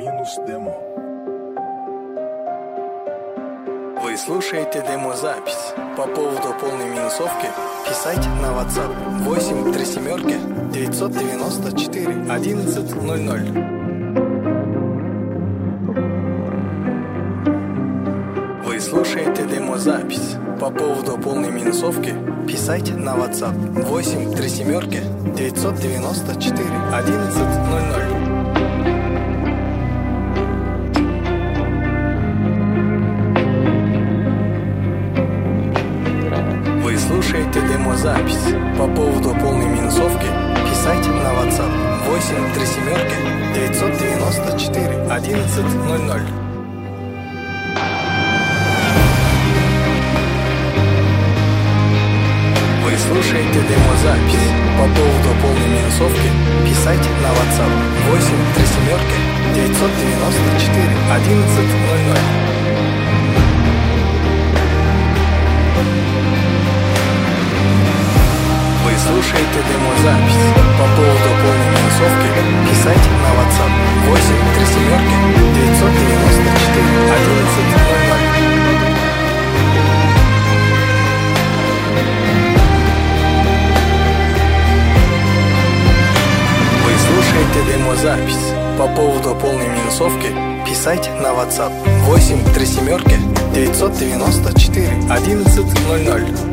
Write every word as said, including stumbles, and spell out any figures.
минус демо. Вы слушаете демозапись. По поводу полной минусовки писайте на WhatsApp восемь три семерки девятьсот девяносто четыре одиннадцать ноль ноль. Вы слушаете демозапись. По поводу полной минусовки писайте на WhatsApp восемь три семерки девятьсот девяносто четыре одиннадцать ноль ноль. Вы слушаете демозапись. По поводу полной минусовки писайте на WhatsApp восемь три семерки девятьсот девяносто четыре одиннадцать ноль ноль. Вы слушаете демозапись. По поводу полной минусовки писайте на WhatsApp восемь три семерки девятьсот девяносто четыре одиннадцать ноль ноль. Вы слушаете демозапись. По поводу полной минусовки писайте на WhatsApp восемь три семерки девятьсот девяносто четыре одиннадцать ноль ноль. Вы слушаете демозапись. По поводу полной минусовки писайте на WhatsApp восемь три семерки девятьсот девяносто четыре одиннадцать ноль ноль.